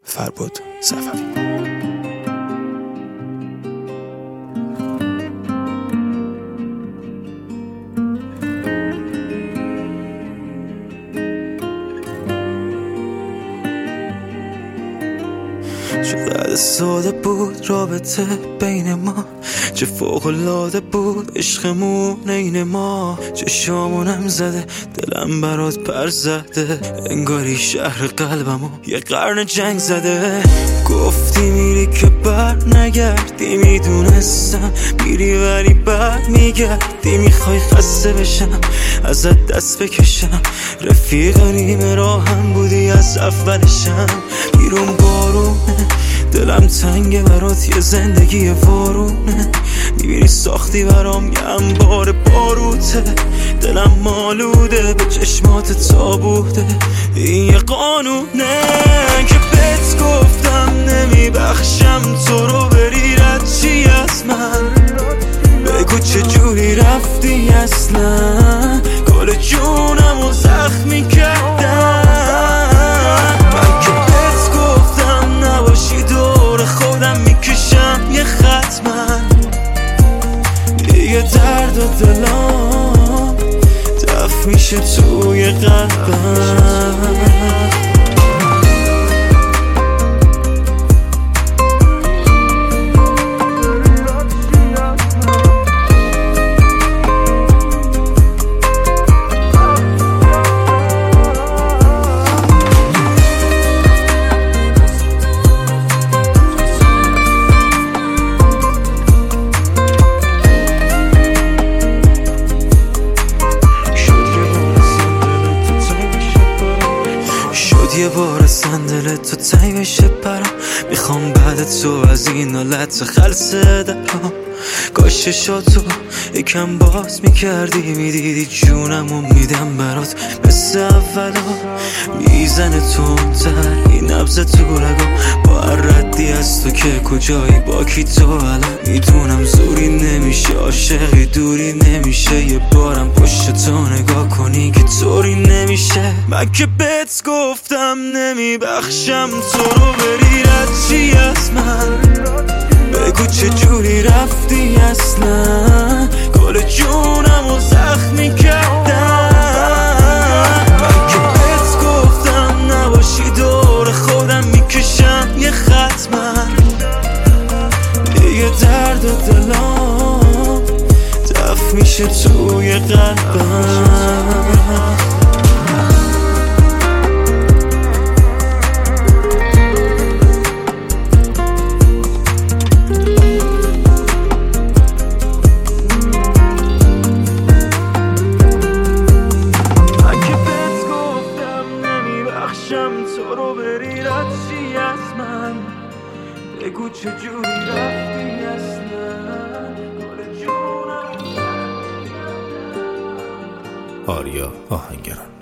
فرباد صفوی. چقدر ساده بود رابطه بین ما، چه فوق‌العاده بود عشقمون عین ما. چشامونم زده دلم برات پر زده، انگاری شهر قلبمو یه قرن جنگ زده. گفتی میری که بر نگردی، میدونستم میری ولی بر میگردی. میخوای خسته بشم ازت دست بکشم، رفیق نیمه راهم بودی از اولشم. بیرون بارونه دلم تنگه برات، یه زندگی وارونه. میبینی ساختی برام یه انبار باروته، دلم مالوده به چشمات تابوته. این یه قانونه که بهت گفتم نمیبخشم تو رو، بری رد چی از من؟ بگو چه جوری رفتی اصلا؟ گل جونمو زخمی کردم. من که بهت گفتم نباشی دور خودم میکشم یه خط، من دیگه درد و دلام دفع میشه توی قلبم. یه بار صندل تو تنگ بشه برام، میخوام بعد تو از این حالت خلصه دلم. کاش چشاتو یکم باز میکردی، میدیدی جونمو میدم برات مثل اولا. میزنه تندتر این نبض تو رگام، با هر ردی از تو که کجایی با کی تو الان. میدونم زوری نمیشه عاشقی دوری نمیشه، یه بارم پشت تو نگاه کنی که طوری نمیشه. من که بهت گفتم نمیبخشم تو رو، بری رد چی از من؟ بگو چه جوری رفتی اصلا؟ گل جونمو زخمی کردم. من که بهت گفتم نباشی دور خودم میکشم یه خط، من دیگه درد و دلام دفع میشه توی قلبم. تو رو بری رد چی از من؟ بگو چه جوری رفتی اصلا؟ گل جونم. آریا آهنگران.